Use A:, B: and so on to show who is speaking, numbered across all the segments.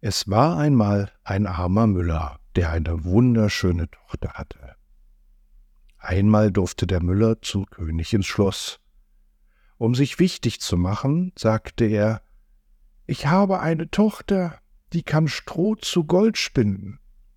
A: Es war einmal ein armer Müller, der eine wunderschöne Tochter hatte. Einmal durfte der Müller zum König ins Schloss. Um sich wichtig zu machen, sagte er: »Ich habe eine Tochter, die kann Stroh zu Gold spinnen.«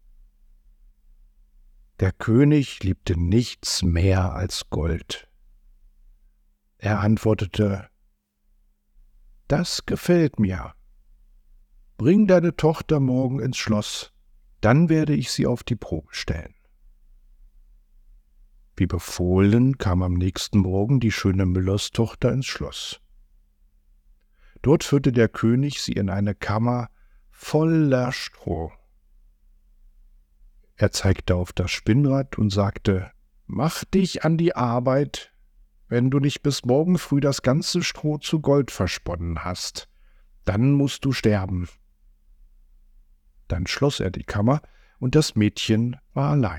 A: Der König liebte nichts mehr als Gold. Er antwortete: »Das gefällt mir. Bring deine Tochter morgen ins Schloss, dann werde ich sie auf die Probe stellen.« Wie befohlen kam am nächsten Morgen die schöne Müllerstochter ins Schloss. Dort führte der König sie in eine Kammer voller Stroh. Er zeigte auf das Spinnrad und sagte: »Mach dich an die Arbeit, wenn du nicht bis morgen früh das ganze Stroh zu Gold versponnen hast. Dann musst du sterben.« Dann schloss er die Kammer, und das Mädchen war allein.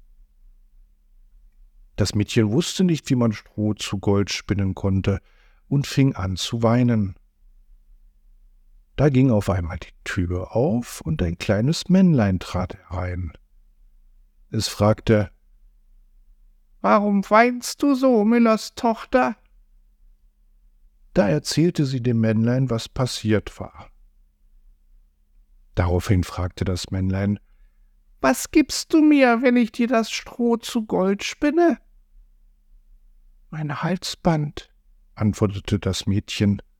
A: Das Mädchen wusste nicht, wie man Stroh zu Gold spinnen konnte, und fing an zu weinen. Da ging auf einmal die Tür auf, und ein kleines Männlein trat herein. Es fragte: »Warum weinst du so, Müllers Tochter?« Da erzählte sie dem Männlein, was passiert war. Daraufhin fragte das Männlein: »Was gibst du mir, wenn ich dir das Stroh zu Gold spinne?« »Mein Halsband«, antwortete das Mädchen.